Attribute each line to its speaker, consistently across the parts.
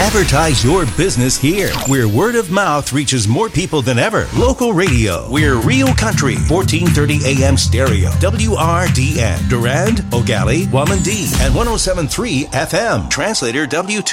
Speaker 1: Advertise your business here, where word of mouth reaches more people than ever. Local radio. We're Real Country, 1430 AM stereo. WRDN. Durand, Ogali, Wamandee, and 107.3 FM. Translator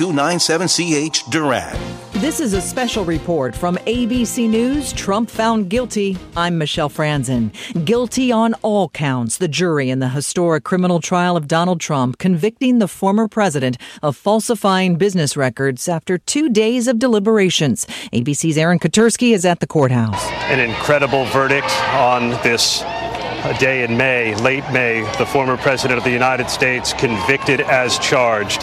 Speaker 1: W297CH Durand.
Speaker 2: This is a special report from ABC News. Trump found guilty. I'm Michelle Franzen. Guilty on all counts. The jury in the historic criminal trial of Donald Trump convicting the former president of falsifying business records after 2 days of deliberations. ABC's Aaron Katersky is at the courthouse.
Speaker 3: An incredible verdict on this day in May, late May. The former president of the United States convicted as charged.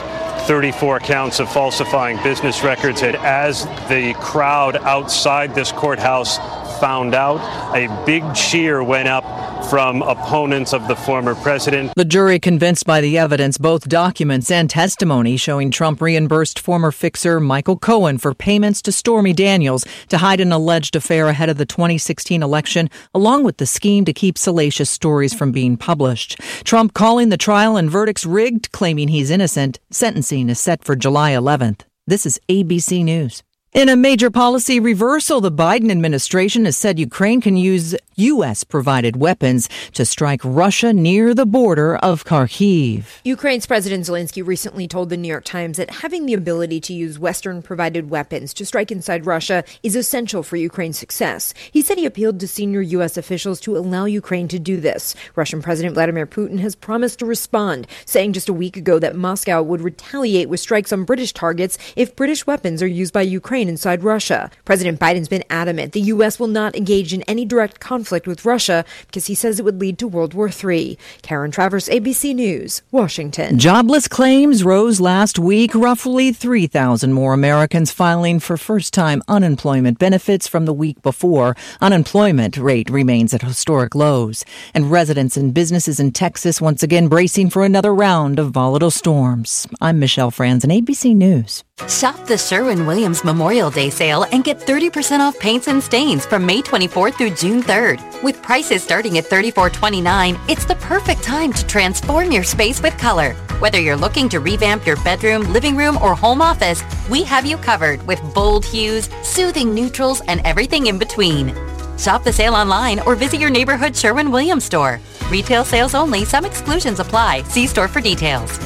Speaker 3: 34 counts of falsifying business records. And as the crowd outside this courthouse found out, a big cheer went up from opponents of the former president.
Speaker 2: The jury convinced by the evidence, both documents and testimony showing Trump reimbursed former fixer Michael Cohen for payments to Stormy Daniels to hide an alleged affair ahead of the 2016 election, along with the scheme to keep salacious stories from being published. Trump calling the trial and verdicts rigged, claiming he's innocent. Sentencing is set for July 11th. This is ABC News. In a major policy reversal, the Biden administration has said Ukraine can use U.S.-provided weapons to strike Russia near the border of Kharkiv.
Speaker 4: Ukraine's President Zelensky recently told the New York Times that having the ability to use Western-provided weapons to strike inside Russia is essential for Ukraine's success. He said he appealed to senior U.S. officials to allow Ukraine to do this. Russian President Vladimir Putin has promised to respond, saying just a week ago that Moscow would retaliate with strikes on British targets if British weapons are used by Ukraine inside Russia. President Biden's been adamant the U.S. will not engage in any direct conflict with Russia because he says it would lead to World War III. Karen Travers, ABC News, Washington.
Speaker 2: Jobless claims rose last week. Roughly 3,000 more Americans filing for first-time unemployment benefits from the week before. Unemployment rate remains at historic lows. And residents and businesses in Texas once again bracing for another round of volatile storms. I'm Michelle Franzen, ABC News.
Speaker 5: Shop the Sherwin-Williams Memorial Day sale and get 30% off paints and stains from May 24th through June 3rd. With prices starting at $34.29, it's the perfect time to transform your space with color. Whether you're looking to revamp your bedroom, living room, or home office, we have you covered with bold hues, soothing neutrals, and everything in between. Shop the sale online or visit your neighborhood Sherwin-Williams store. Retail sales only. Some exclusions apply. See store for details.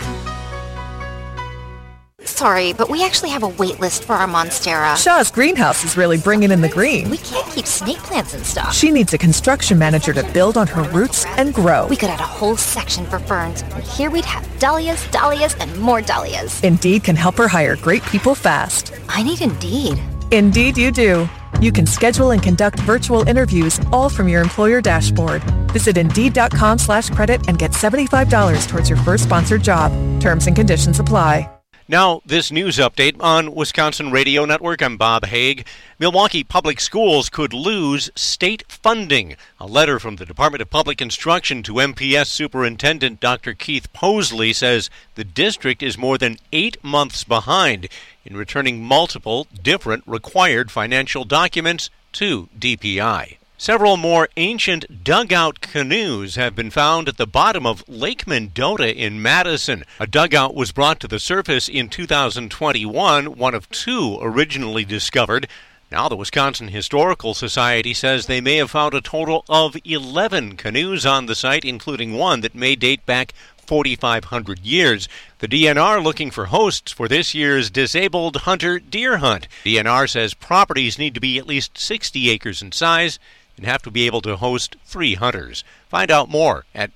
Speaker 6: Sorry, but we actually have a wait list for our Monstera.
Speaker 7: Shaw's greenhouse is really bringing in the green.
Speaker 6: We can't keep snake plants in stock.
Speaker 7: She needs a construction manager to build on her roots and grow.
Speaker 6: We could add a whole section for ferns. And here we'd have dahlias, dahlias, and more dahlias.
Speaker 7: Indeed can help her hire great people fast.
Speaker 6: I need Indeed.
Speaker 7: Indeed you do. You can schedule and conduct virtual interviews all from your employer dashboard. Visit Indeed.com/credit and get $75 towards your first sponsored job. Terms and conditions apply.
Speaker 8: Now, this news update on Wisconsin Radio Network. I'm Bob Haig. Milwaukee Public Schools could lose state funding. A letter from the Department of Public Instruction to MPS Superintendent Dr. Keith Posley says the district is more than 8 months behind in returning multiple different required financial documents to DPI. Several more ancient dugout canoes have been found at the bottom of Lake Mendota in Madison. A dugout was brought to the surface in 2021, one of 2 originally discovered. Now the Wisconsin Historical Society says they may have found a total of 11 canoes on the site, including one that may date back 4,500 years. The DNR looking for hosts for this year's Disabled Hunter Deer Hunt. DNR says properties need to be at least 60 acres in size and have to be able to host 3 hunters. Find out more at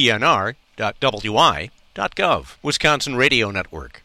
Speaker 8: dnr.wi.gov. Wisconsin Radio Network.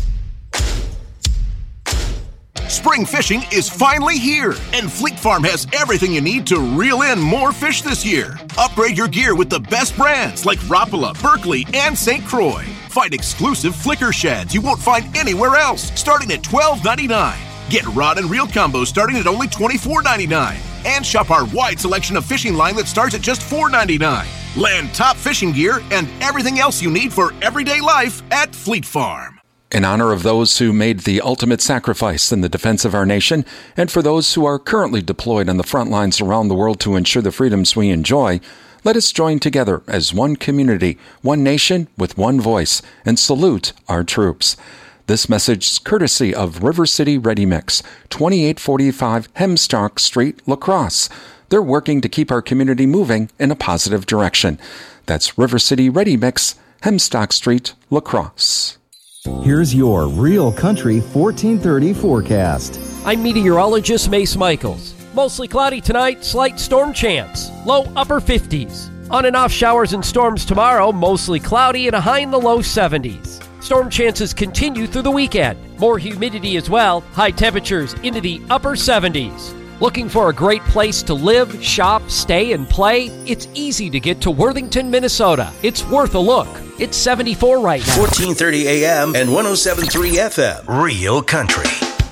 Speaker 9: Spring fishing is finally here, and Fleet Farm has everything you need to reel in more fish this year. Upgrade your gear with the best brands like Rapala, Berkley, and St. Croix. Find exclusive flicker shads you won't find anywhere else, starting at $12.99. Get rod and reel combos starting at only $24.99. And shop our wide selection of fishing line that starts at just $4.99. Land top fishing gear and everything else you need for everyday life at Fleet Farm.
Speaker 10: In honor of those who made the ultimate sacrifice in the defense of our nation, and for those who are currently deployed on the front lines around the world to ensure the freedoms we enjoy, let us join together as one community, one nation with one voice, and salute our troops. This message is courtesy of River City Ready Mix, 2845 Hemstock Street, La Crosse. They're working to keep our community moving in a positive direction. That's River City Ready Mix, Hemstock Street, La Crosse.
Speaker 11: Here's your Real Country 1430 forecast.
Speaker 12: I'm meteorologist Mace Michaels. Mostly cloudy tonight, slight storm chance. Low upper 50s. On and off showers and storms tomorrow, mostly cloudy and a high in the low 70s. Storm chances continue through the weekend. More humidity as well, high temperatures into the upper 70s. Looking for a great place to live, shop, stay, and play? It's easy to get to Worthington, Minnesota. It's worth a look. It's 74 right now.
Speaker 1: 1430 AM and 107.3 FM. Real Country.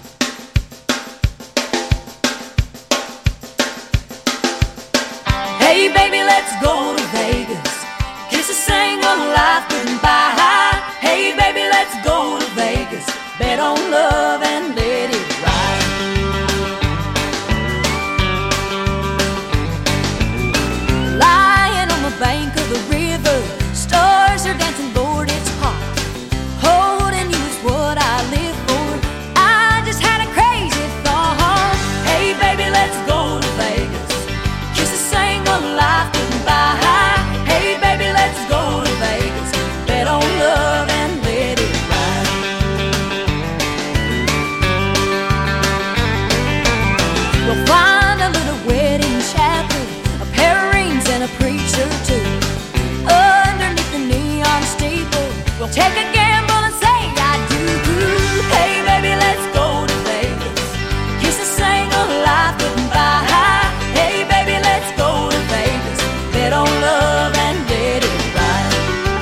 Speaker 13: Hey baby, let's go to Vegas. Kiss a single life goodbye. Hey baby, let's go to Vegas. Bet on love and let it ride. Lying on the bank of the river, stars are dancing, Lord, it's hot. Holding you is what I live for. I just had a crazy thought. Hey baby, let's go to Vegas. Kiss a single life goodbye. Hey baby, let's go to Vegas. Bet on love and let it ride. We'll find a little wedding chapel, a pair of rings and a preacher too. Underneath the neon steeple, we'll take a gamble and say I do. Hey baby, let's go to Vegas. Kiss a single life goodbye. Hey baby, let's go to Vegas. Bet on love and let it ride.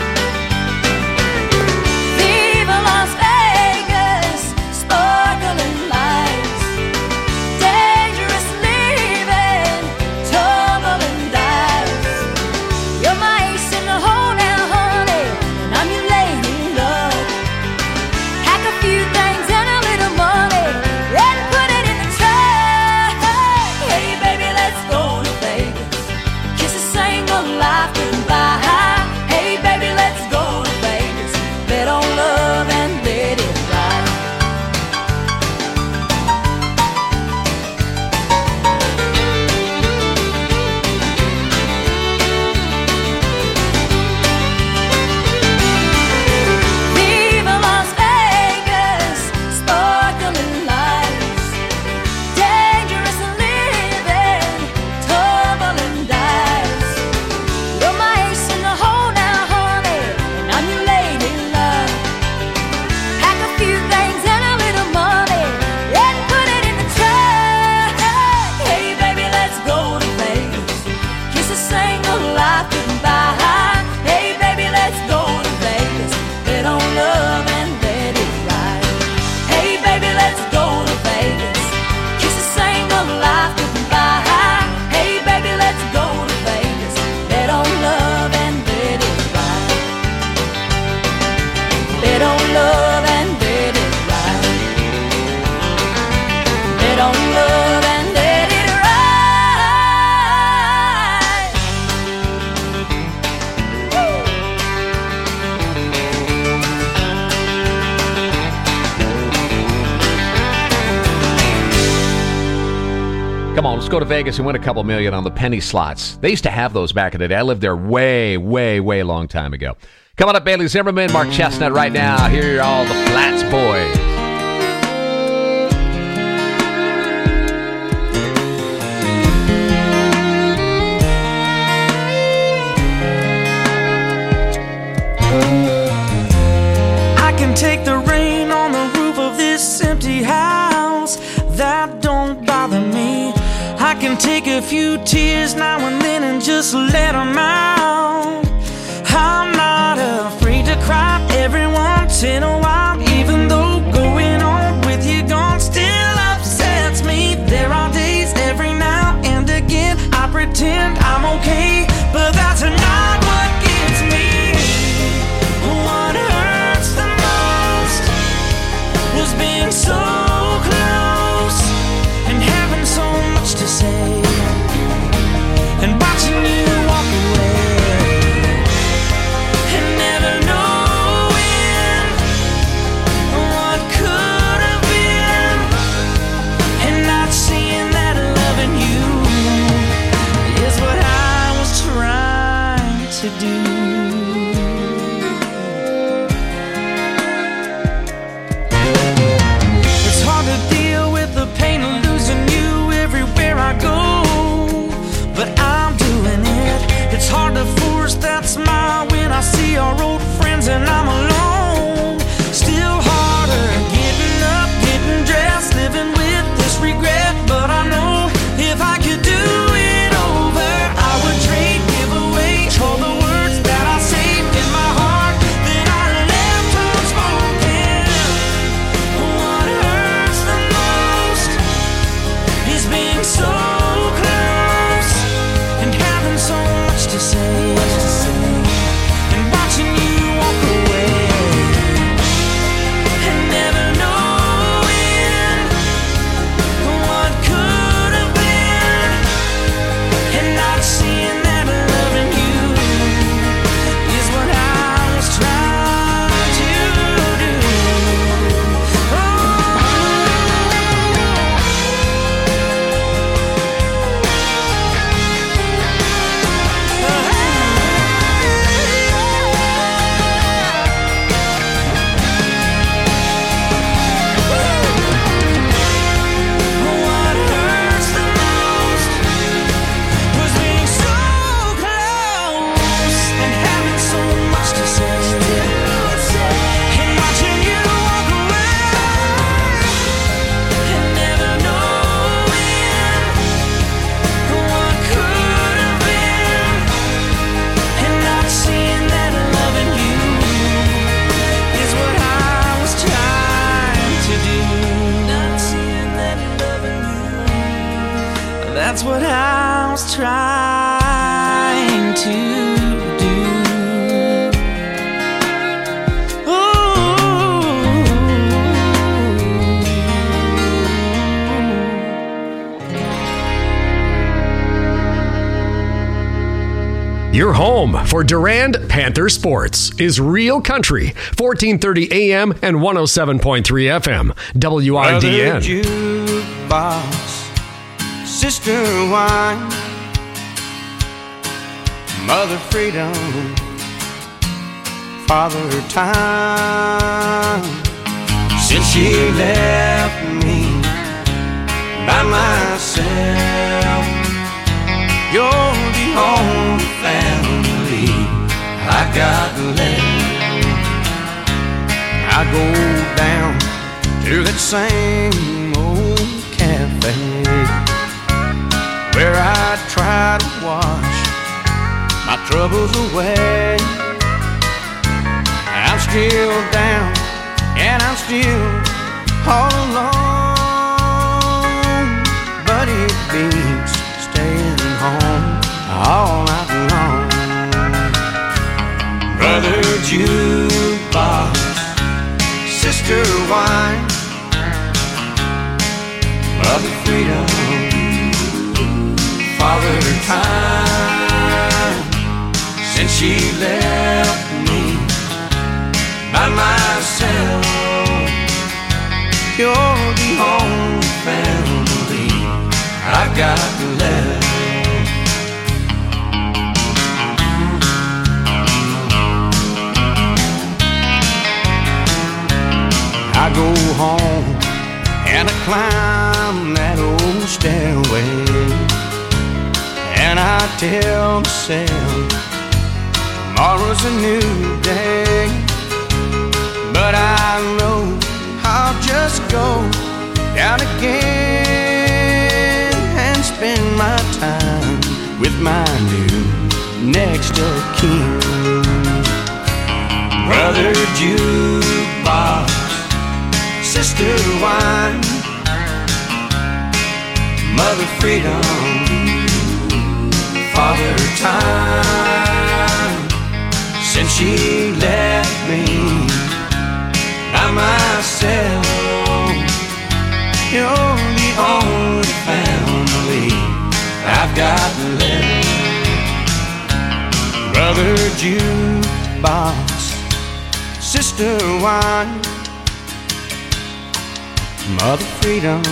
Speaker 13: Viva Las Vegas, sparkling lights, dangerous living, tumbling dice. You're my ace in the hole now, honey, and I'm your lady love. Pack a few things and a little money, and put it in the truck. Hey baby, let's go to Vegas. Kiss a single life goodbye. Hey baby, let's go to Vegas. Bet on love and let it ride. Viva Las Vegas, sparkling lights, dangerous living, tumbling dice. You're my ace in the hole now, honey, and I'm your lady love. Pack a few things and a little money, and put it in the truck. Hey baby, let's go to Vegas. Kiss a single life goodbye. Hey baby, let's go to Vegas. Bet on love and let it ride. Hey baby, let's go to Vegas. Kiss a single life goodbye. Hey baby, let's go to Vegas. Bet on love and let it ride. Bet on love and let it ride. Bet on love and let it ride.
Speaker 14: Come on, let's go to Vegas and win a couple million on the penny slots. They used to have those back in the day. I lived there way long time ago. Coming up, Bailey Zimmerman, Mark Chestnut right now. Here are all the Flats boys.
Speaker 15: I can take the rain on the roof of this empty house. That don't bother me. I can take a few tears now and then and just let them out. I'm not afraid to cry every once in a while, even though going on with you gone still upsets me. There are days every now and again I pretend I'm okay, but that's not what gets me. What hurts the most was being so close and having so much to say, and watching you walk away and never knowing what and I'm alone. Still harder getting up, getting dressed, living with this regret. But I know if I could do it over, I would trade, give away all the words that I saved in my heart that I left unspoken. What hurts the most is being so close and having so much to say, and watching you walk away and never knowing what could have been, and not seeing that loving you is what I was trying to do. What hurts the most was being so close and having so much to say, and watching you walk away and never knowing what could have been, and not seeing that loving you is what I was trying to do. Not seeing that loving you, that's what I was trying to do.
Speaker 16: Your home for Durand Panther Sports is Real Country, 1430 AM and 107.3 FM, WRDN.
Speaker 15: Jukebox, Sister Wine, Mother Freedom, Father Time. Since she left me by myself, you're the only family I got left. I go down to that same old cafe where I try to wash my troubles away. I'm still down and I'm still all alone, but it beats staying home all night long. Brother Jukebox, Sister Wine, Mother Freedom, Father Time. Since she left me by myself, you're the only family I've got left. I go home and I climb that old stairway, and I tell myself tomorrow's a new day. But I know I'll just go down again and spend my time with my new next of kin. Brother Jukebox, Sister Wine, Mother Freedom, Father Time. Since she left me by myself, you're the only family I've got left. Brother Jukebox, Sister Wine, Mother Freedom,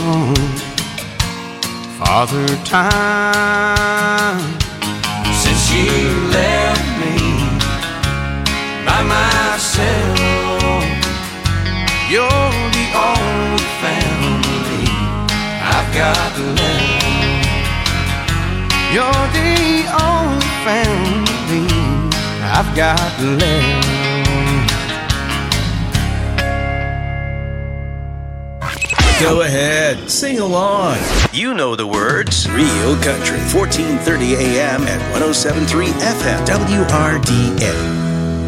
Speaker 15: Father Time. Since she left me by myself, you're the only family I've got left. You're the only family I've got left.
Speaker 1: Go ahead, sing along. You know the words. Real Country, 1430 AM and 107.3 FM, WRDA.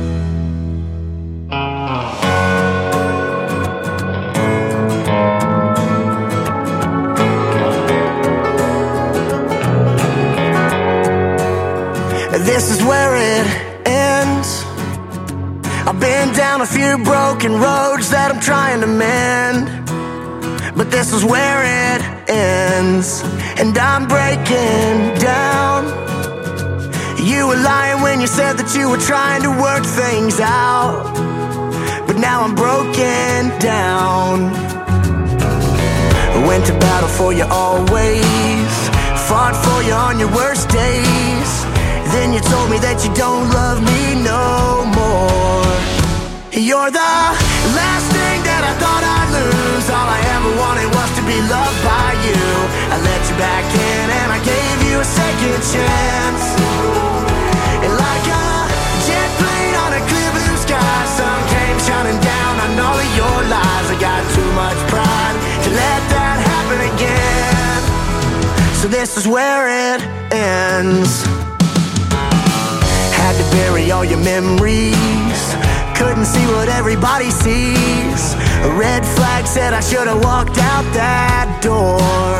Speaker 17: This is where it ends. I've been down a few broken roads that I'm trying to mend, but this is where it ends, and I'm breaking down. You were lying when you said that you were trying to work things out, but now I'm broken down. Went to battle for you always, fought for you on your worst days. Then you told me that you don't love me no more. You're the last thing that I thought I'd lose. All I ever wanted was to be loved by you. I let you back in and I gave you a second chance. And like a jet plane on a clear blue sky, sun came shining down on all of your lies. I got too much pride to let that happen again. So this is where it ends. Had to bury all your memories, couldn't see what everybody sees. A red flag said I should have walked out that door.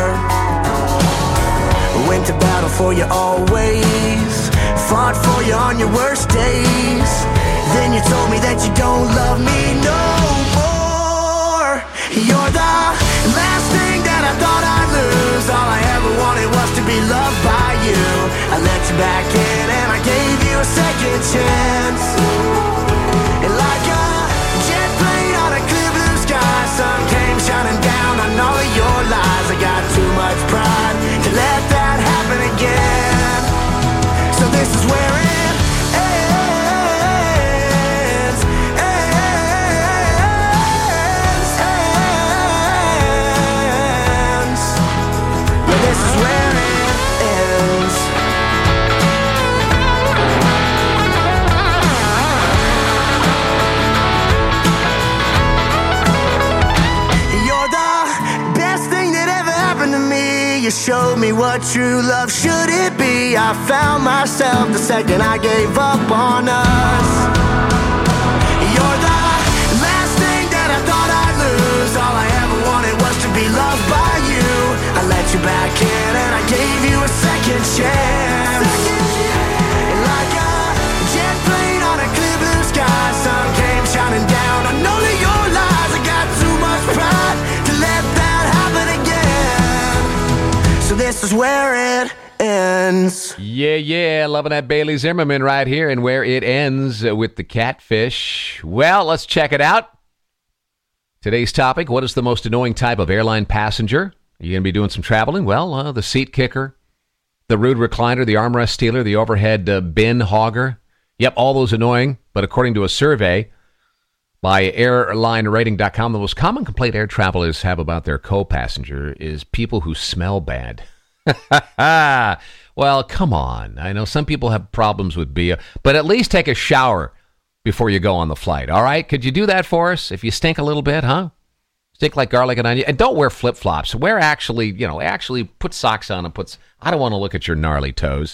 Speaker 17: Went to battle for you always, fought for you on your worst days. Then you told me that you don't love me no more. You're the last thing that I thought I'd lose. All I ever wanted was to be loved by you. I let you back in and I gave you a second chance. And like a jet plane on a clear blue sky, sun came shining down on all of your lies. I got too much pride to let that happen again. So this is where it ends. Yeah, this is where it ends. You showed me what true love should it be. I found myself the second I gave up on us. You're the last thing that I thought I'd lose. All I ever wanted was to be loved by you. I let you back in and I gave you a second chance. And like a jet plane on a clear blue sky, sun came shining down on all of your lies. I got too much pride to let that happen again. So this is where it ends.
Speaker 14: Yeah, loving that Bailey Zimmerman right here, and where it ends with the catfish. Well, let's check it out. Today's topic, what is the most annoying type of airline passenger? Are you going to be doing some traveling? Well, the seat kicker, the rude recliner, the armrest stealer, the overhead bin hogger. Yep, all those annoying, but according to a survey by airlinerating.com, the most common complaint air travelers have about their co-passenger is people who smell bad. Well, come on. I know some people have problems with BO, but at least take a shower before you go on the flight, all right? Could you do that for us? If you stink a little bit, huh? Stink like garlic and onion. And don't wear flip-flops. Wear actually put socks on and I don't want to look at your gnarly toes.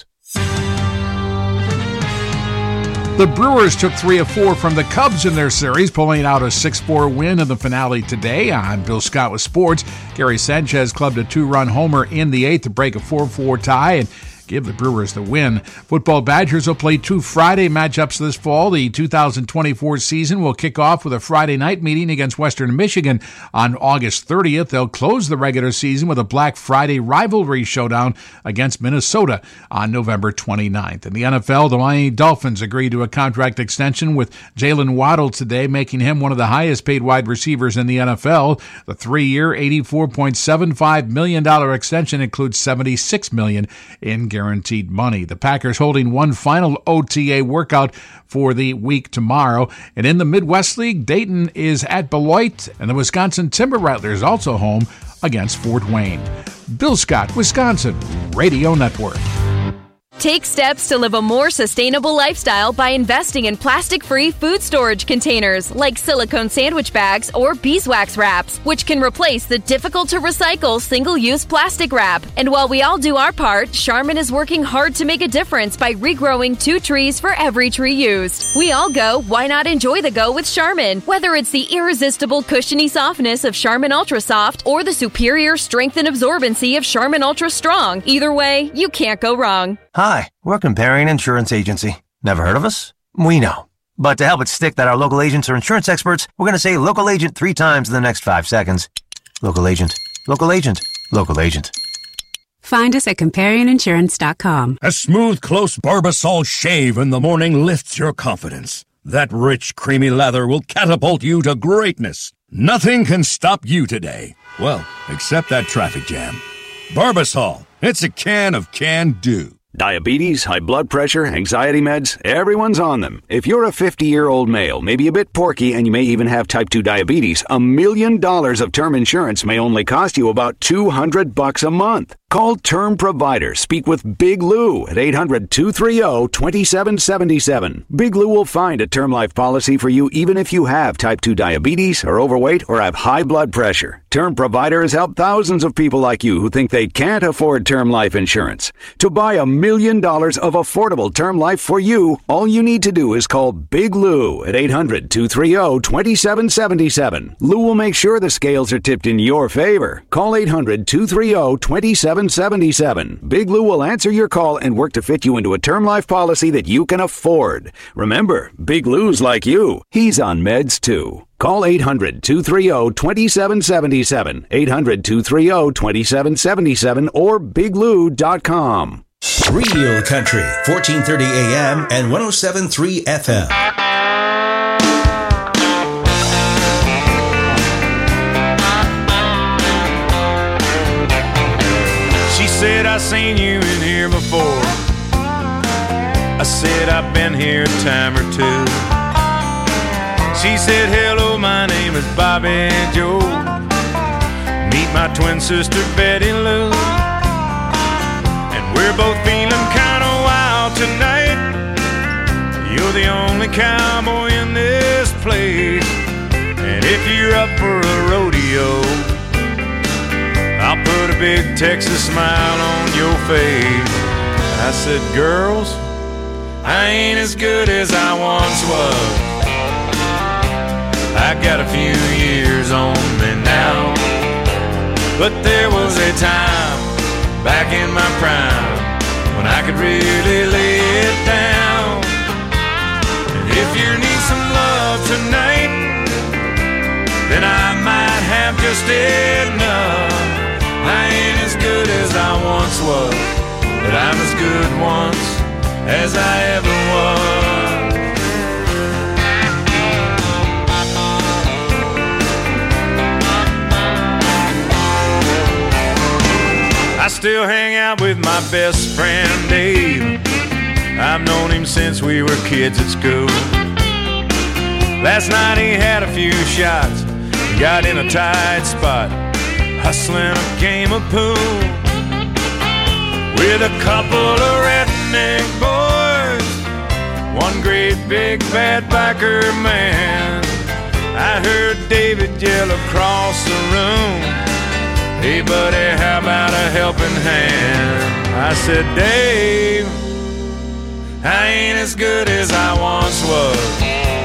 Speaker 18: The Brewers took 3 of 4 from the Cubs in their series, pulling out a 6-4 win in the finale today. On Bill Scott with Sports, Gary Sanchez clubbed a 2-run homer in the 8th to break a 4-4 tie and give the Brewers the win. Football Badgers will play 2 Friday matchups this fall. The 2024 season will kick off with a Friday night meeting against Western Michigan on August 30th. They'll close the regular season with a Black Friday rivalry showdown against Minnesota on November 29th. In the NFL, the Miami Dolphins agreed to a contract extension with Jalen Waddle today, making him one of the highest paid wide receivers in the NFL. The 3-year, $84.75 million extension includes $76 million in guaranteed money. The Packers holding one final OTA workout for the week tomorrow. And in the Midwest League, Dayton is at Beloit, and the Wisconsin Timber Rattlers also home against Fort Wayne. Bill Scott, Wisconsin Radio Network.
Speaker 19: Take steps to live a more sustainable lifestyle by investing in plastic-free food storage containers like silicone sandwich bags or beeswax wraps, which can replace the difficult-to-recycle single-use plastic wrap. And while we all do our part, Charmin is working hard to make a difference by regrowing 2 trees for every tree used. We all go, why not enjoy the go with Charmin? Whether it's the irresistible cushiony softness of Charmin Ultra Soft or the superior strength and absorbency of Charmin Ultra Strong, either way, you can't go wrong.
Speaker 20: Hi, we're Comparion Insurance Agency. Never heard of us? We know. But to help it stick that our local agents are insurance experts, we're going to say local agent 3 times in the next 5 seconds. Local agent, local agent, local agent.
Speaker 21: Find us at ComparionInsurance.com.
Speaker 22: A smooth, close Barbasol shave in the morning lifts your confidence. That rich, creamy lather will catapult you to greatness. Nothing can stop you today. Well, except that traffic jam. Barbasol. It's a can of can-do.
Speaker 23: Diabetes, high blood pressure, anxiety meds, everyone's on them. If you're a 50-year-old male, maybe a bit porky, and you may even have type 2 diabetes, $1 million of term insurance may only cost you about $200 a month. Call Term Provider. Speak with Big Lou at 800-230-2777. Big Lou will find a term life policy for you even if you have type 2 diabetes, are overweight, or have high blood pressure. Term Provider has helped thousands of people like you who think they can't afford term life insurance. To buy $1 million of affordable term life for you, all you need to do is call Big Lou at 800-230-2777. Lou will make sure the scales are tipped in your favor. Call 800-230-2777. Big Lou will answer your call and work to fit you into a term life policy that you can afford. Remember, Big Lou's like you. He's on meds too. Call 800-230-2777, 800-230-2777, or biglou.com.
Speaker 1: Real Country, 1430 AM and 107.3 FM.
Speaker 24: She said, I seen you in here before. I said, I've been here a time or two. She said, hello, my name is Bobby Joe. Meet my twin sister, Betty Lou. And we're both feeling kind of wild tonight. You're the only cowboy in this place. And if you're up for a rodeo, I'll put a big Texas smile on your face. I said, girls, I ain't as good as I once was. I got a few years on me now, but there was a time back in my prime when I could really lay it down. And if you need some love tonight, then I might have just enough. I ain't as good as I once was, but I'm as good once as I ever was. I still hang out with my best friend Dave. I've known him since we were kids at school. Last night he had a few shots, got in a tight spot, hustling a game of pool with a couple of redneck boys, one great big bad biker man. I heard David yell across the room, hey buddy, how about a helping hand? I said, Dave, I ain't as good as I once was.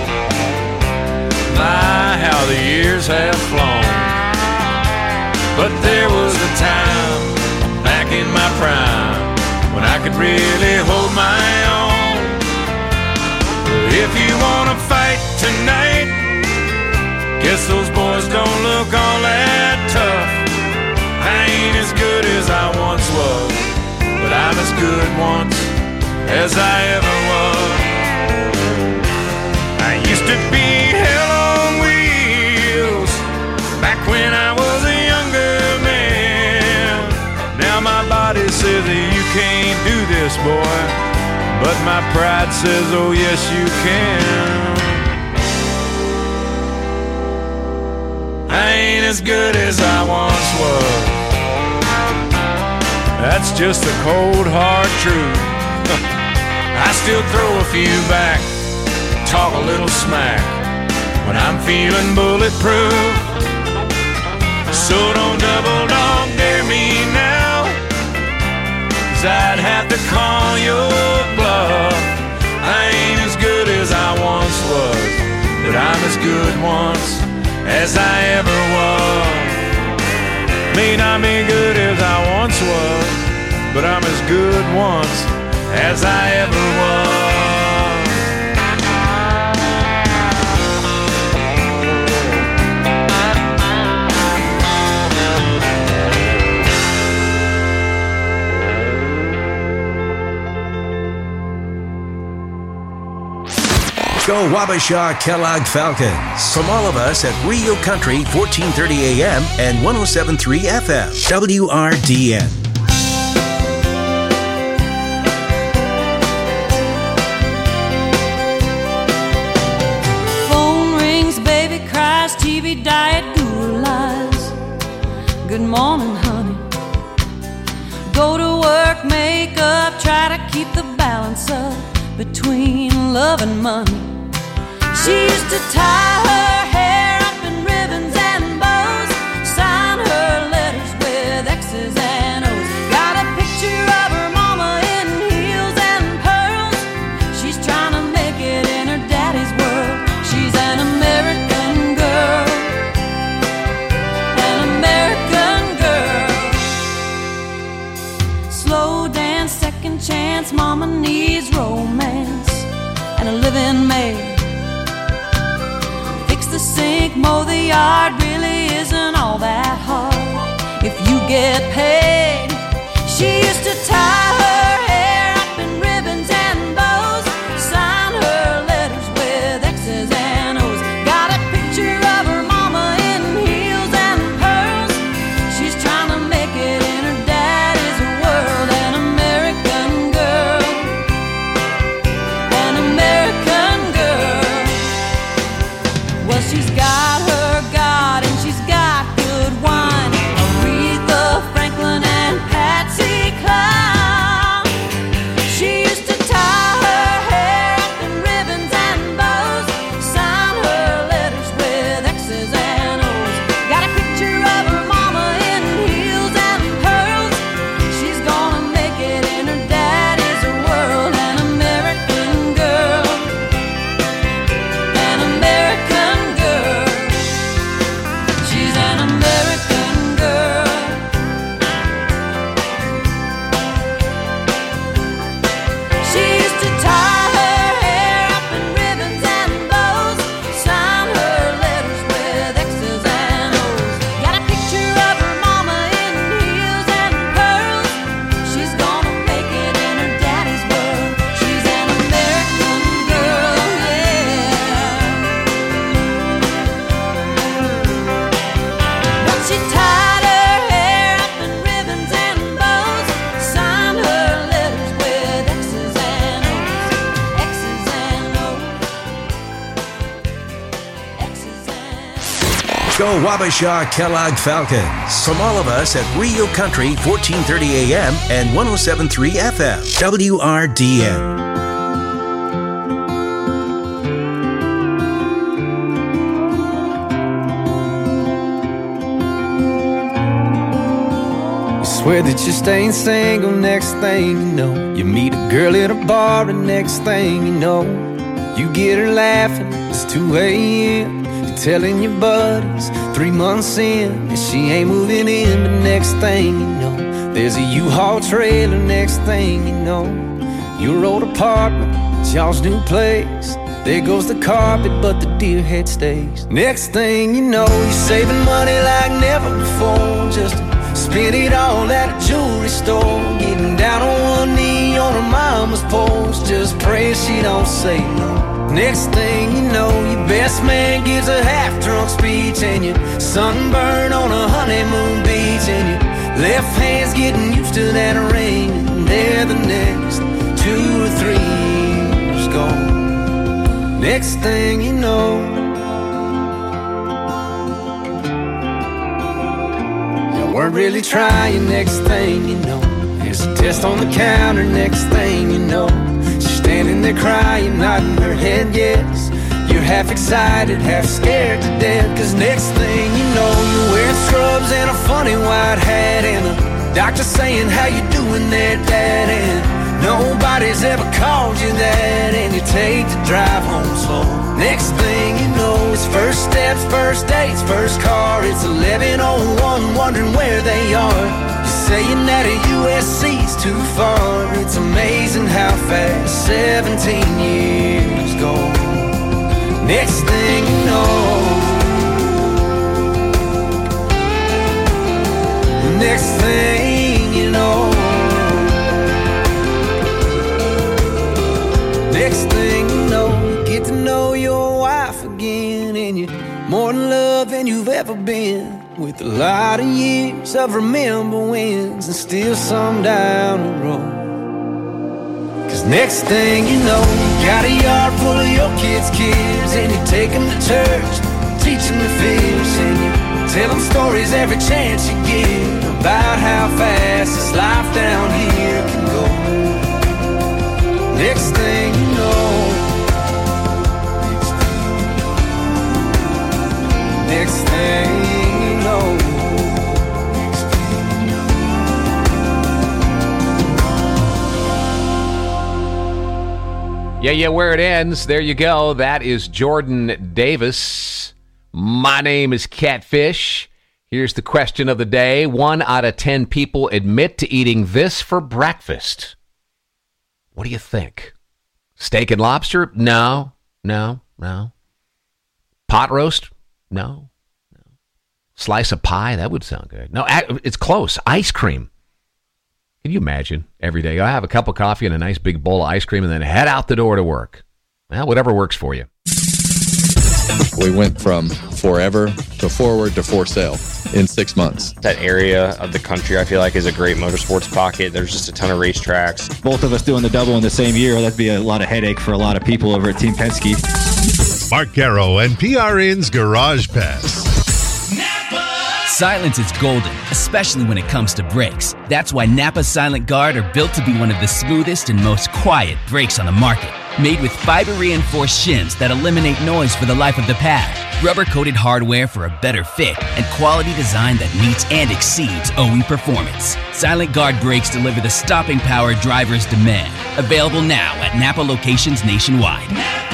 Speaker 24: My, how the years have flown. But there was a time back in my prime when I could really hold my own. If you wanna fight tonight, guess those boys don't look all that tough. I ain't as good as I once was, but I'm as good once as I ever was. I used to be hell on wheels back when I was a younger man. Now my body says that you can't do this, boy, but my pride says, oh yes you can. I ain't as good as I once was. That's just the cold hard truth. I still throw a few back, talk a little smack when I'm feeling bulletproof. So don't double dog dare me now, 'cause I'd have to call your bluff. I ain't as good as I once was, but I'm as good once as I ever was. May not be good as I once was, but I'm as good once as I ever was.
Speaker 1: Go Wabasha Kellogg Falcons. From all of us at Rio Country, 1430 AM and 107.3 FM, WRDN.
Speaker 13: Phone rings, baby cries, TV diet, Google lies. Good morning, honey. Go to work, make up, try to keep the balance up between love and money. She used to tie her hair up in ribbons and bows, sign her letters with X's and O's. Got a picture of her mama in heels and pearls. She's trying to make it in her daddy's world. She's an American girl, an American girl. Slow dance, second chance, mama needs romance and a living maid. The sink, mow the yard, really isn't all that hard if you get paid. She used to tie her hair up in ribbons and bows, sign her letters with X's and O's. Got a picture of her mama in heels and pearls. She's trying to make it in her daddy's world. An American girl, an American girl. Well, she's got her God and she's got good wine. Aretha Franklin and Patsy Cline. She used to tie her hair up in ribbons and bows, sign her letters with X's and O's. Got a picture of her mama in heels and pearls. She's gonna make it in her daddy's world. An American girl, an American girl. She's an American girl. She used to tie her hair up in ribbons and bows, sign her letters with X's and O's. Got a picture of her mama in heels and pearls. She's gonna make it in her daddy's world. She's an American girl, but she tied her hair up in ribbons and bows, signed her letters with X's and O's, X's and O's, X's and
Speaker 1: Go Wabasha Kellogg Falcons. From all of us at Rio Country, 1430 AM and 107.3 FM, WRDN.
Speaker 2: Swear that you're staying single, next thing you know, you meet a girl at a bar, and next thing you know, you get her laughing, it's 2 a.m. You're telling your buddies 3 months in that she ain't moving in, but next thing you know, there's a U-Haul trailer, next thing you know, your old apartment, it's y'all's new place. There goes the carpet, but the deer head stays. Next thing you know, you're saving money like never before, just to spend it all at a jewelry store. Getting down on one knee on her mama's porch, just praying she don't say no. Next thing you know, your best man gives a half-drunk speech, and you're sunburned on a honeymoon beach, and your left hand's getting used to that ring, and there the next 2 or 3 years gone. Next thing you know, you weren't really trying. Next thing you know, There's a test on the counter, next thing you know, she's standing there crying, nodding her head yes. You're half excited, half scared to death, cause next thing you know, you're wearing scrubs and a funny white hat, and the doctor saying, how you doing there, Dad? And nobody's ever called you that, and you take the drive home slow. Next thing you know, it's first steps, first dates, first car. It's 11:01, wondering where they are. You're saying that a USC's too far. It's amazing how fast 17 years go. Next thing you know, next thing you know, next thing you know, you get to know your wife again, and you're more in love than you've ever been, with a lot of years of remember wins and still some down the road. Cause next thing you know, you got a yard full of your kids' kids, and you take them to church, teach them to fish, and you tell them stories every chance you get about how fast this life down here can go. Next thing you know, next thing you know.
Speaker 14: Yeah, where it ends. There you go. That is Jordan Davis. My name is Catfish. Here's the question of the day. 1 out of 10 people admit to eating this for breakfast. What do you think? Steak and lobster? No. Pot roast? No. Slice of pie? That would sound good. No, it's close. Ice cream. Can you imagine every day? I have a cup of coffee and a nice big bowl of ice cream and then head out the door to work. Well, whatever works for you.
Speaker 3: We went from forever to forward to for sale in 6 months.
Speaker 4: That area of the country, I feel like, is a great motorsports pocket. There's just a ton of racetracks.
Speaker 5: Both of us doing the double in the same year, that'd be a lot of headache for a lot of people over at Team Penske.
Speaker 6: Mark Caro and PRN's Garage Pass.
Speaker 25: Silence is golden, especially when it comes to brakes. That's why Napa Silent Guard are built to be one of the smoothest and most quiet brakes on the market. Made with fiber-reinforced shims that eliminate noise for the life of the pad, rubber-coated hardware for a better fit, and quality design that meets and exceeds OE performance. Silent Guard brakes deliver the stopping power drivers demand. Available now at Napa locations nationwide.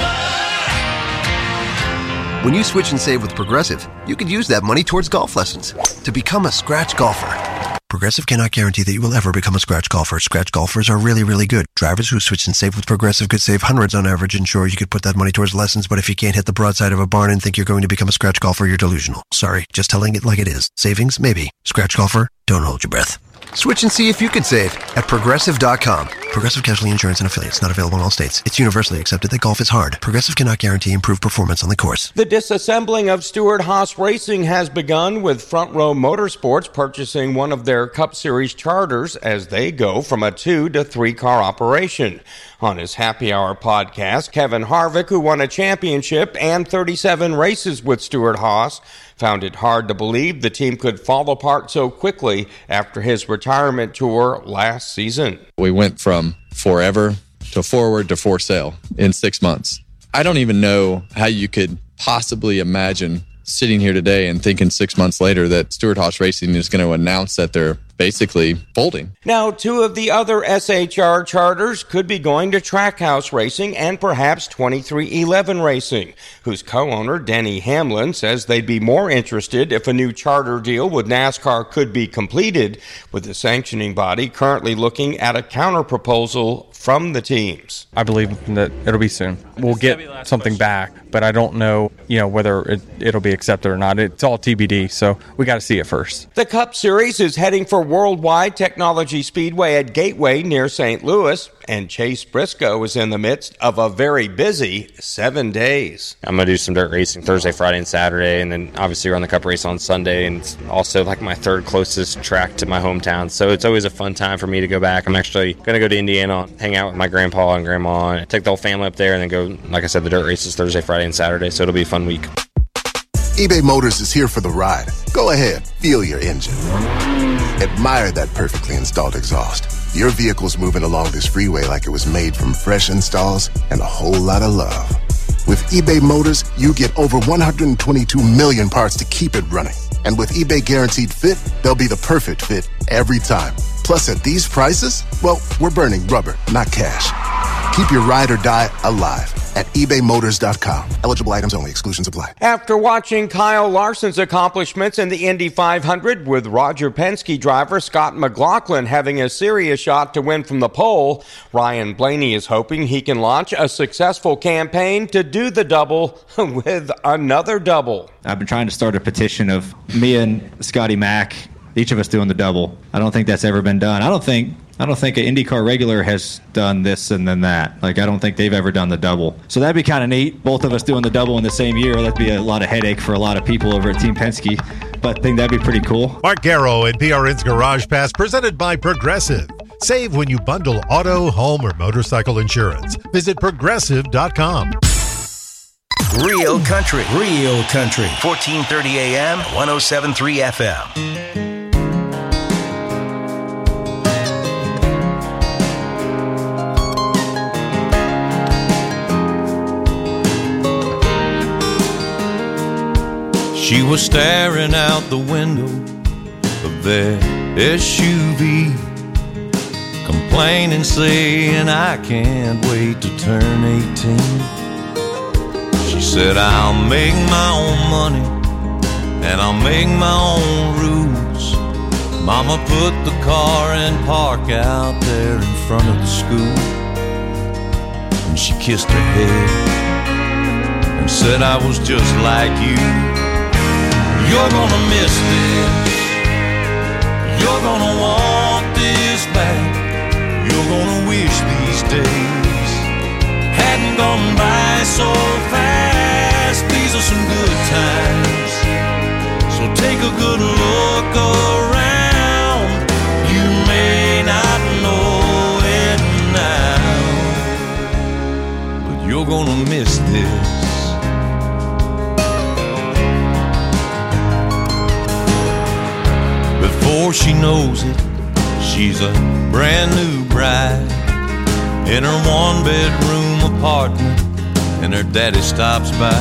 Speaker 26: When you switch and save with Progressive, you could use that money towards golf lessons to become a scratch golfer. Progressive cannot guarantee that you will ever become a scratch golfer. Scratch golfers are really, really good. Drivers who switch and save with Progressive could save hundreds on average, and sure, you could put that money towards lessons, but if you can't hit the broadside of a barn and think you're going to become a scratch golfer, you're delusional. Sorry, just telling it like it is. Savings? Maybe. Scratch golfer? Don't hold your breath. Switch and see if you could save at Progressive.com. Progressive Casualty Insurance and Affiliates. Not available in all states. It's universally accepted that golf is hard. Progressive cannot guarantee improved performance on the course.
Speaker 27: The disassembling of Stewart-Haas Racing has begun, with Front Row Motorsports purchasing one of their Cup Series charters as they go from a 2 to 3 car operation. On his Happy Hour podcast, Kevin Harvick, who won a championship and 37 races with Stewart-Haas, found it hard to believe the team could fall apart so quickly after his retirement tour last season.
Speaker 3: We went from forever to forward to for sale in 6 months. I don't even know how you could possibly imagine sitting here today and thinking 6 months later that Stewart-Haas Racing is going to announce that they're basically folding.
Speaker 27: Now, 2 of the other SHR charters could be going to Trackhouse Racing and perhaps 2311 Racing, whose co-owner, Denny Hamlin, says they'd be more interested if a new charter deal with NASCAR could be completed, with the sanctioning body currently looking at a counter-proposal from the teams.
Speaker 28: I believe that it'll be soon. We'll get something back, but I don't know, whether it'll be accepted or not. It's all TBD, so we got to see it first.
Speaker 27: The Cup Series is heading for Worldwide Technology Speedway at Gateway near St. Louis, and Chase Briscoe is in the midst of a very busy 7 days.
Speaker 4: I'm going to do some dirt racing Thursday, Friday, and Saturday, and then obviously run the Cup race on Sunday, and it's also like my third closest track to my hometown, so it's always a fun time for me to go back. I'm actually going to go to Indiana, hang out with my grandpa and grandma, and take the whole family up there, and then go, like I said, the dirt races Thursday, Friday, and Saturday, so it'll be a fun week.
Speaker 7: eBay Motors is here for the ride. Go ahead, feel your engine. Admire that perfectly installed exhaust. Your vehicle's moving along this freeway like it was made from fresh installs and a whole lot of love. With eBay Motors, you get over 122 million parts to keep it running. And with eBay Guaranteed Fit, they'll be the perfect fit every time. Plus, at these prices, well, we're burning rubber, not cash. Keep your ride or die alive at ebaymotors.com. Eligible items only. Exclusions apply.
Speaker 27: After watching Kyle Larson's accomplishments in the Indy 500 with Roger Penske driver Scott McLaughlin having a serious shot to win from the pole, Ryan Blaney is hoping he can launch a successful campaign to do the double with another double.
Speaker 5: I've been trying to start a petition of me and Scotty Mack, each of us doing the double. I don't think that's ever been done. I don't think an IndyCar regular has done this and then that. Like, I don't think they've ever done the double. So that'd be kind of neat. Both of us doing the double in the same year. That'd be a lot of headache for a lot of people over at Team Penske. But I think that'd be pretty cool.
Speaker 6: Mark Garrow and PRN's Garage Pass, presented by Progressive. Save when you bundle auto, home, or motorcycle insurance. Visit Progressive.com.
Speaker 1: Real country. 1430 AM, 107.3 FM.
Speaker 24: She was staring out the window of their SUV, complaining, saying, I can't wait to turn 18. She said, I'll make my own money and I'll make my own rules. Mama put the car in park out there in front of the school, and she kissed her head and said, I was just like you. You're gonna miss this. You're gonna want this back. You're gonna wish these days hadn't gone by so fast. These are some good times, so take a good look around. You may not know it now, but you're gonna miss this. Before she knows it, she's a brand new bride in her one-bedroom apartment, and her daddy stops by.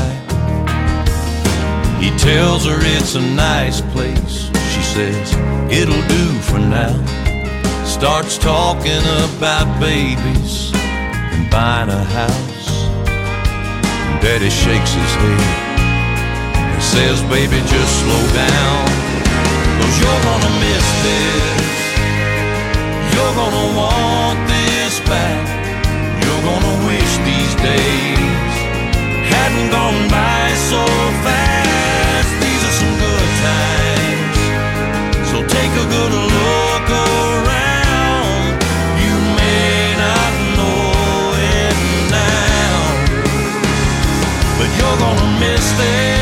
Speaker 24: He tells her it's a nice place. She says, it'll do for now. Starts talking about babies and buying a house. And Daddy shakes his head and says, baby, just slow down. 'Cause you're gonna miss this. You're gonna want this back. You're gonna wish these days hadn't gone by so fast. These are some good times, so take a good look around. You may not know it now, but you're gonna miss this.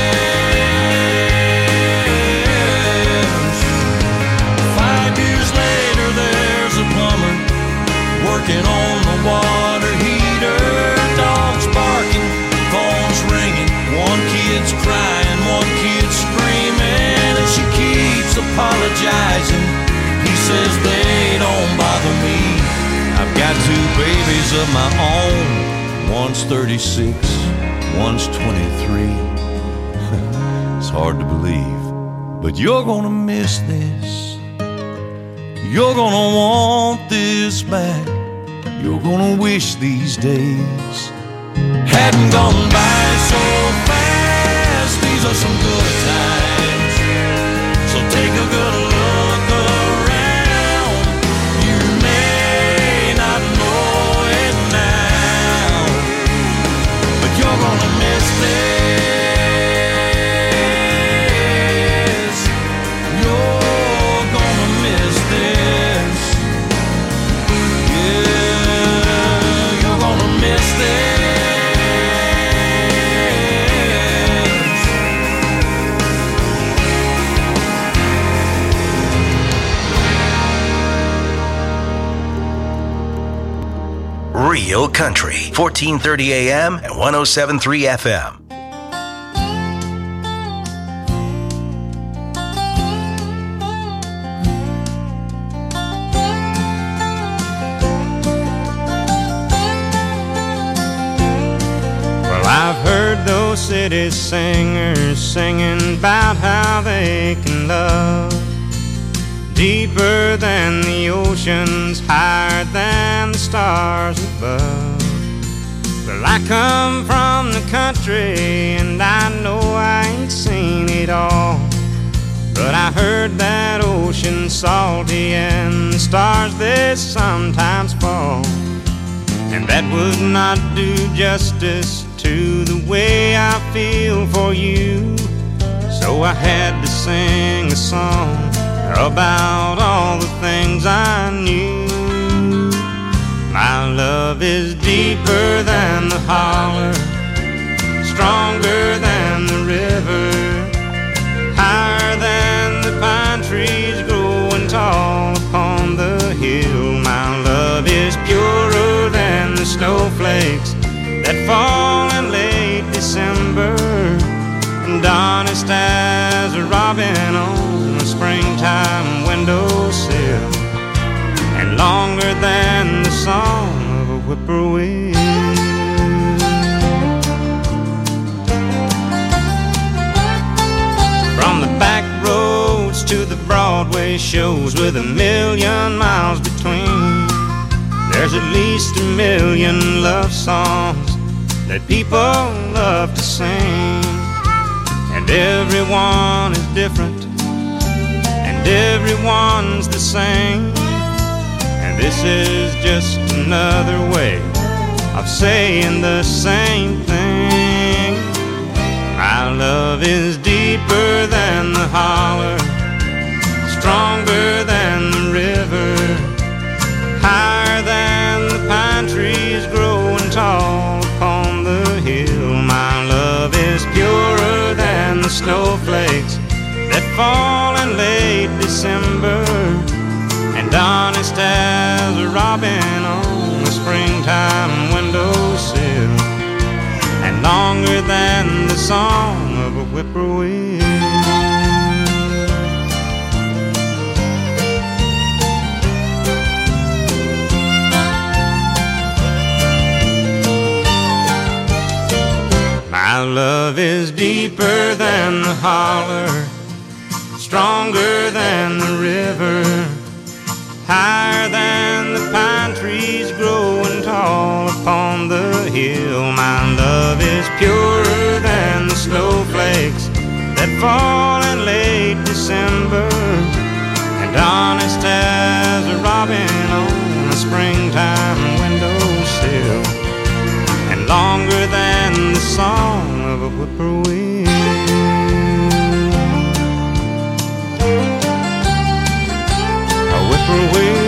Speaker 24: Working on the water heater, dogs barking, phones ringing, one kid's crying, one kid's screaming, and she keeps apologizing. He says they don't bother me. I've got two babies of my own. One's 36, one's 23. It's hard to believe, but you're gonna miss this. You're gonna want this back. You're gonna wish these days hadn't gone by so fast. These are some good times, so take a good look around. You may not know it now, but you're gonna miss this. You're gonna miss this. Miss this.
Speaker 1: Real Country, 1430 AM and 107.3 FM.
Speaker 24: city singers singing about how they can love deeper than the oceans, higher than the stars above. Well, I come from the country and I know I ain't seen it all, but I heard that ocean's salty and the stars they sometimes fall, and that would not do justice to the way I feel for you. So I had to sing a song about all the things I knew. My love is deeper than the holler, stronger than the river, higher than the pine trees growing tall upon the hill. My love is purer than the snowflakes that fall in late December, and honest as a robin on a springtime windowsill, and longer than the song of a whippoorwill. From the back roads to the Broadway shows with 1,000,000 miles between, there's at least 1,000,000 love songs that people love to sing, and everyone is different and everyone's the same, and this is just another way of saying the same thing. My love is deeper than the holler, stronger than the river, higher than the pine trees growing tall upon the hill. My love is purer than the snowflakes that fall in late December, and honest as a robin on a springtime windowsill, and longer than the song of a whippoorwill. My love is deeper than the holler, stronger than the river, higher than the pine trees growing tall upon the hill. My love is purer than the snowflakes that fall in late December, and honest as a robin on a springtime windowsill, and longer than the song of a whippoorwill. A whippoorwill.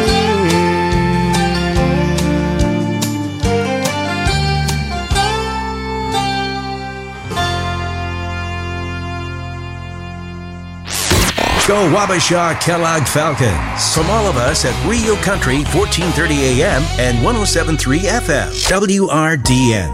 Speaker 1: Go Wabasha Kellogg Falcons. From all of us at Rio Country, 1430 AM and 107.3 FM. WRDN.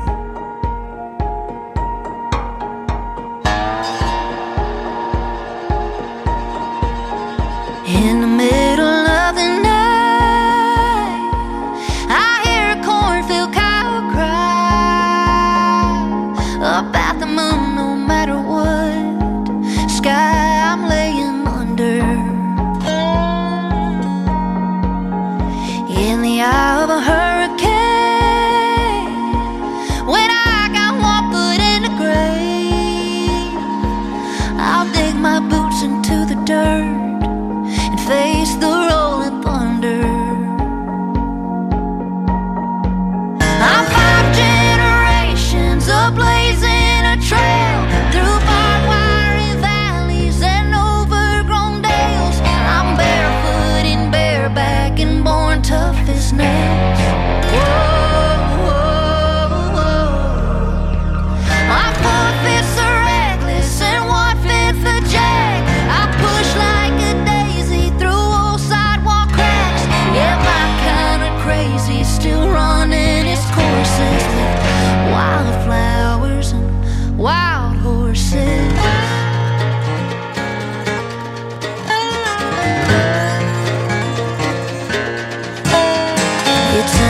Speaker 13: In the middle of the night, I hear a cornfield cow cry about the moon. No matter what sky I'm laying under, in the eye of a hurricane, when I got one foot in the grave, I'll dig my boots into the dirt, face the rolling thunder. I'm 5 generations of blazing a trail through barbed wire valleys and overgrown dales. I'm barefoot and bareback and born tough as nails. Whoa, whoa, whoa. My 4 fists are reckless and 1/5 a jack. I push like a daisy through old sidewalk cracks. Yeah, my kind of crazy, still running its courses with wildflowers and wild horses. It's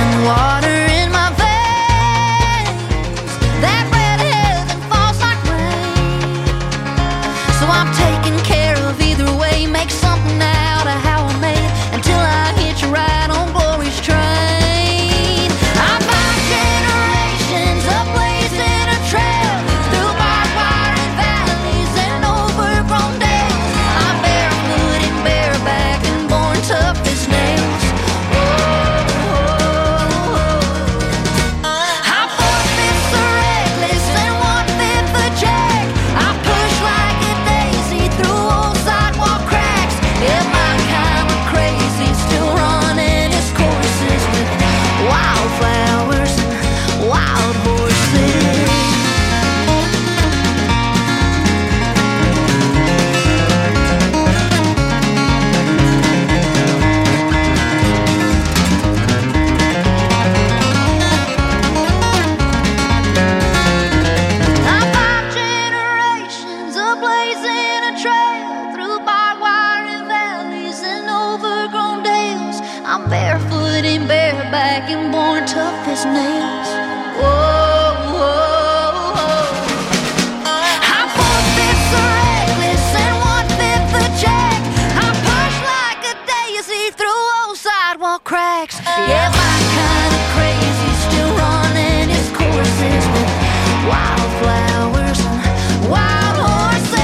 Speaker 13: barefoot and bareback and born tough as nails. Whoa, whoa, whoa. I four-fifths are reckless and one-fifth a jack. I push like a daisy through old sidewalk cracks. Yeah, my kind of crazy still running its courses with wildflowers and wild horses.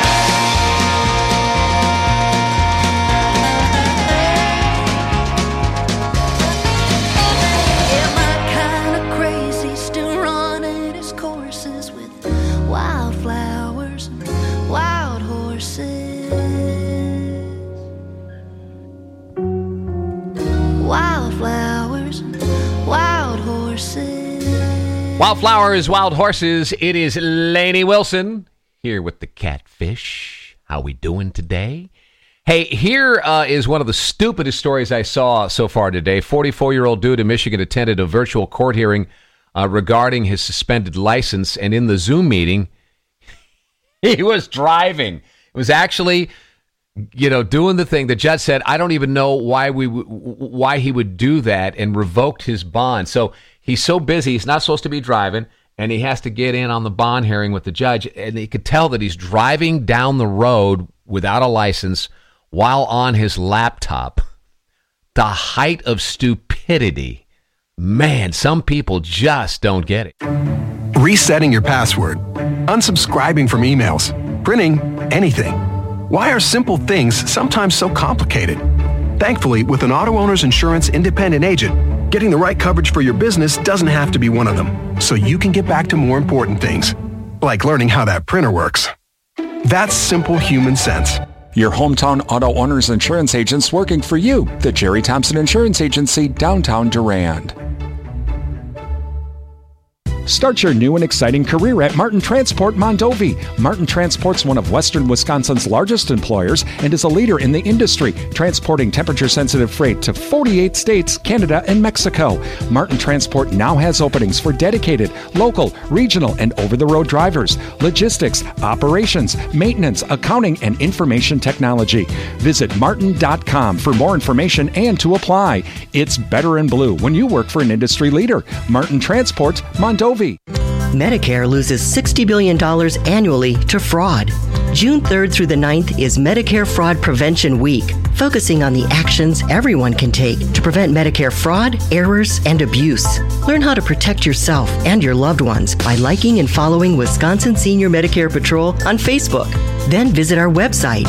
Speaker 13: Yeah, my kind of crazy still running its courses with wildflowers and wild horses. Wildflowers and wild horses.
Speaker 14: Wildflowers, Wild Horses. It is Lainey Wilson here with the Catfish. How we doing today? Hey, here is one of the stupidest stories I saw so far today. 44-year-old dude in Michigan attended a virtual court hearing regarding his suspended license, and in the Zoom meeting, he was driving. It was actually, doing the thing. The judge said, I don't even know why he would do that, and revoked his bond. So he's so busy, he's not supposed to be driving, and he has to get in on the bond hearing with the judge, and he could tell that he's driving down the road without a license while on his laptop. The height of stupidity. Man, some people just don't get it.
Speaker 8: Resetting your password, unsubscribing from emails, printing anything. Why are simple things sometimes so complicated? Thankfully, with an Auto Owners Insurance independent agent, getting the right coverage for your business doesn't have to be one of them, so you can get back to more important things, like learning how that printer works. That's simple human sense.
Speaker 9: Your hometown Auto Owners Insurance agents working for you. The Jerry Thompson Insurance Agency, downtown Durand. Start your new and exciting career at Martin Transport Mondovi. Martin Transport's one of Western Wisconsin's largest employers and is a leader in the industry, transporting temperature-sensitive freight to 48 states, Canada, and Mexico. Martin Transport now has openings for dedicated, local, regional, and over-the-road drivers, logistics, operations, maintenance, accounting, and information technology. Visit martin.com for more information and to apply. It's better in blue when you work for an industry leader. Martin Transport Mondovi.
Speaker 10: Medicare loses $60 billion annually to fraud. June 3rd through the 9th is Medicare Fraud Prevention Week, focusing on the actions everyone can take to prevent Medicare fraud, errors, and abuse. Learn how to protect yourself and your loved ones by liking and following Wisconsin Senior Medicare Patrol on Facebook. Then visit our website,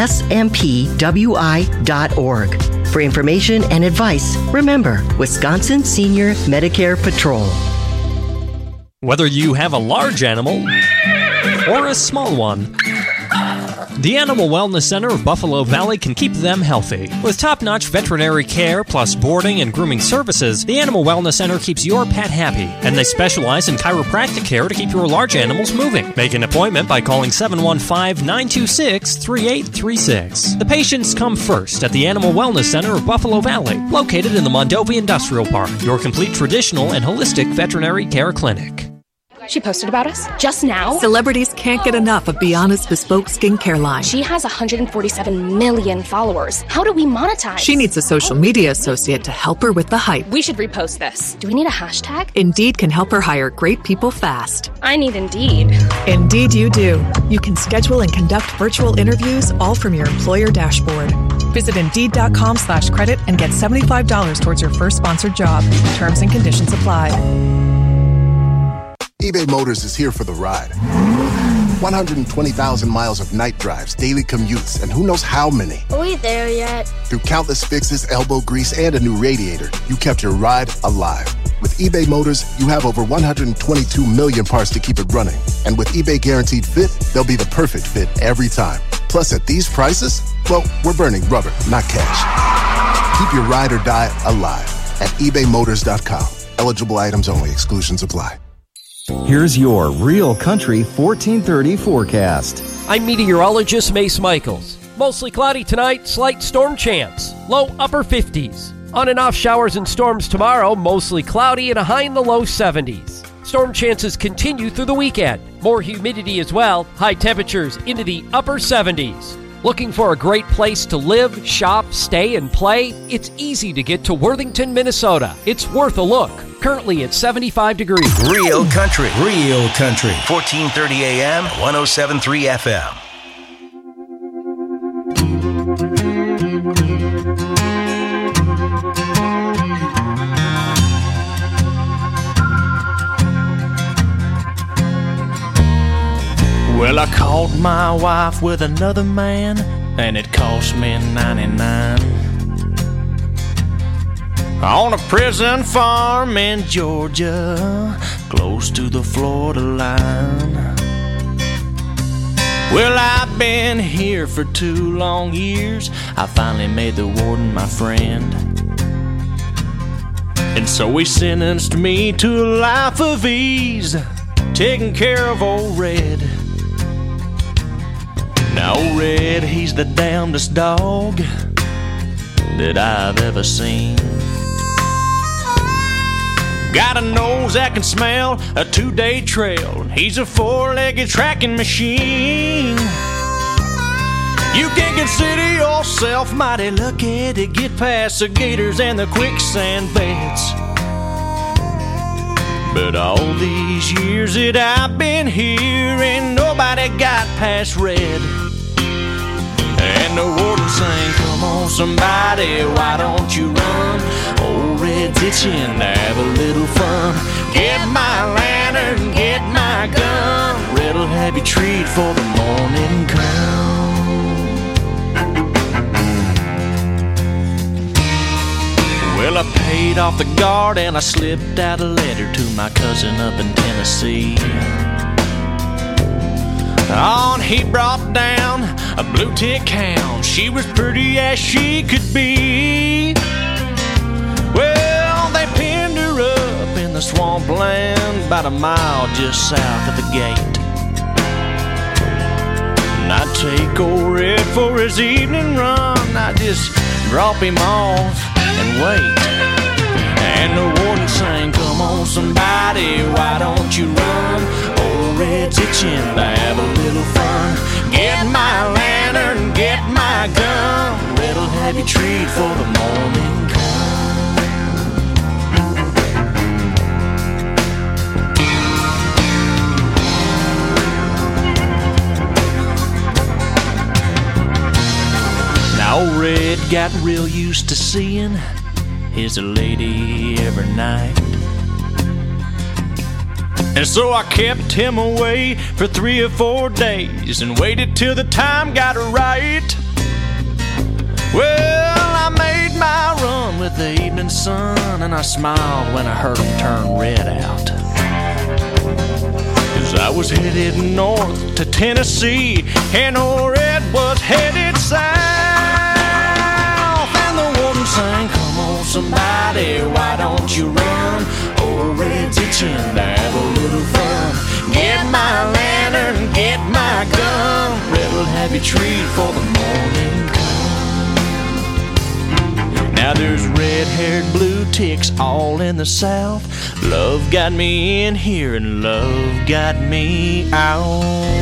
Speaker 10: smpwi.org. For information and advice, remember Wisconsin Senior Medicare Patrol.
Speaker 11: Whether you have a large animal or a small one, the Animal Wellness Center of Buffalo Valley can keep them healthy. With top-notch veterinary care plus boarding and grooming services, the Animal Wellness Center keeps your pet happy, and they specialize in chiropractic care to keep your large animals moving. Make an appointment by calling 715-926-3836. The patients come first at the Animal Wellness Center of Buffalo Valley, located in the Mondovi Industrial Park, your complete traditional and holistic veterinary care clinic.
Speaker 12: She posted about us just now.
Speaker 15: Celebrities can't get enough of Beyond's bespoke skincare line.
Speaker 12: She has 147 million followers. How do we monetize?
Speaker 15: She needs a social media associate to help her with the hype.
Speaker 12: We should repost this. Do we need a hashtag?
Speaker 15: Indeed can help her hire great people fast.
Speaker 12: I need Indeed.
Speaker 15: Indeed you do. You can schedule and conduct virtual interviews all from your employer dashboard. Visit Indeed.com/credit and get $75 towards your first sponsored job. Terms and conditions apply.
Speaker 7: eBay Motors is here for the ride. 120,000 miles of night drives, daily commutes, and who knows how many.
Speaker 13: Are we there yet?
Speaker 7: Through countless fixes, elbow grease, and a new radiator, you kept your ride alive. With eBay Motors, you have over 122 million parts to keep it running. And with eBay Guaranteed Fit, they'll be the perfect fit every time. Plus, at these prices, well, we're burning rubber, not cash. Keep your ride or die alive at ebaymotors.com. Eligible items only. Exclusions apply.
Speaker 16: Here's your Real Country 1430 forecast.
Speaker 17: I'm meteorologist Mace Michaels. Mostly cloudy tonight, slight storm chance. Low upper 50s. On and off showers and storms tomorrow, mostly cloudy and a high in the low 70s. Storm chances continue through the weekend. More humidity as well, high temperatures into the upper 70s. Looking for a great place to live, shop, stay, and play? It's easy to get to Worthington, Minnesota. It's worth a look. Currently at 75 degrees.
Speaker 1: Real country. 1430 AM, 107.3 FM.
Speaker 2: Well, I caught my wife with another man, and it cost me $99. On a prison farm in Georgia, close to the Florida line. Well, I've been here for 2 long years. I finally made the warden my friend, and so he sentenced me to a life of ease, taking care of old Red. Now old Red, he's the damnedest dog that I've ever seen. Got a nose that can smell a 2-day trail. He's a 4-legged tracking machine. You can consider yourself mighty lucky to get past the gators and the quicksand beds. But all these years that I've been here, ain't nobody got past Red. And the warden sang, come on somebody, why don't you run? Old Red's itching to have a little fun. Get my lantern, get my gun. Red'll have you treat for the morning come. Well, I paid off the guard and I slipped out a letter to my cousin up in Tennessee. On he brought down a blue tick hound. She was pretty as she could be. Well, they pinned her up in the swampland about a mile just south of the gate. And I take old Red for his evening run. I just drop him off and wait. And the warden sang, come on somebody, why don't you run? Old Red's itching to have a little fun. Get my lantern, get my gun. Red'll have you treat for the morning come. Now old Red got real used to seeing his lady every night. And so I kept him away for 3 or 4 days and waited till the time got right. Well, I made my run with the evening sun, and I smiled when I heard him turn Red out. 'Cause I was headed north to Tennessee, and old Red was headed south. And the warden sang, come on somebody, why don't you run? Old Red's itching to have a little fun. Get my lantern, get my gun. Red'll have you treat for the morning come. Now there's red-haired blue ticks all in the south. Love got me in here and love got me out.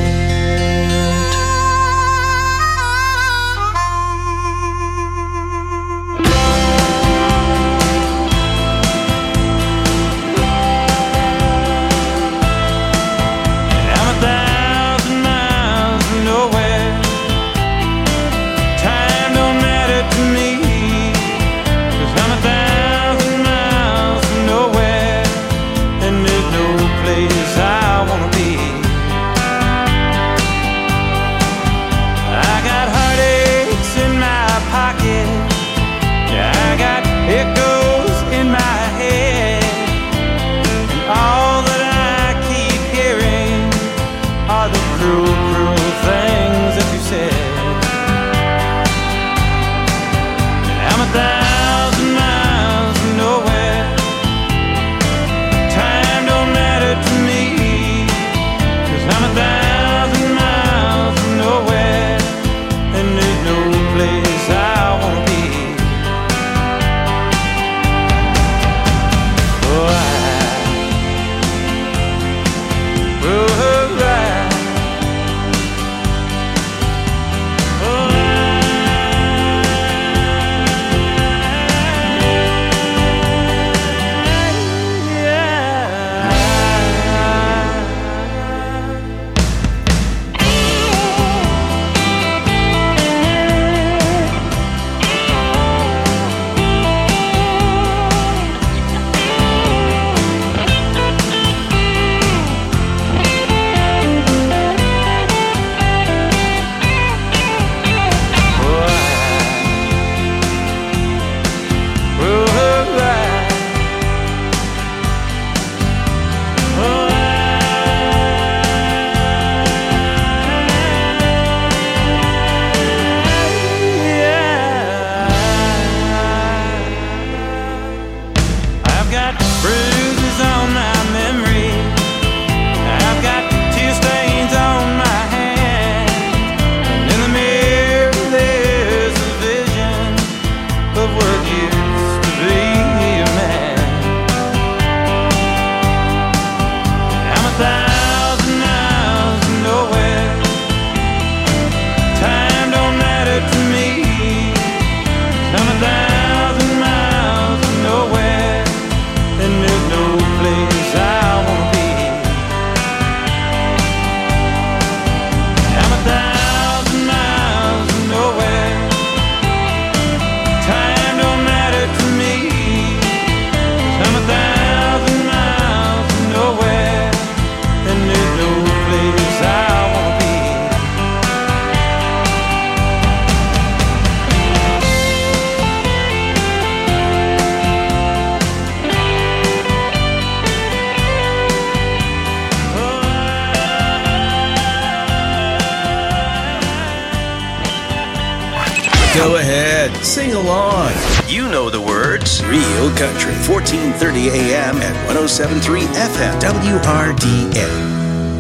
Speaker 1: it. Sing along. You know the words. Real Country, 1430 AM at 107.3 FM, WRDN.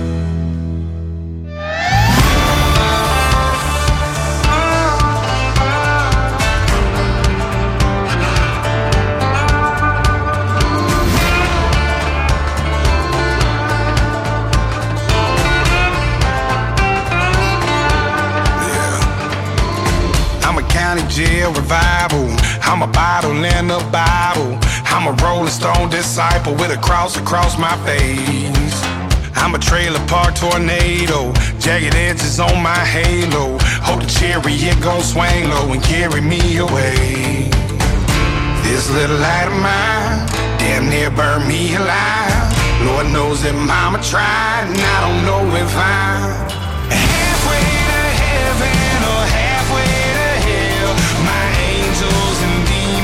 Speaker 18: Jail revival. I'm a bottle in a Bible. I'm a Rolling Stone disciple with a cross across my face. I'm a trailer park tornado, jagged edges on my halo. Hope the chariot gon' swing low and carry me away. This little light of mine damn near burned me alive. Lord knows that mama tried, and I don't know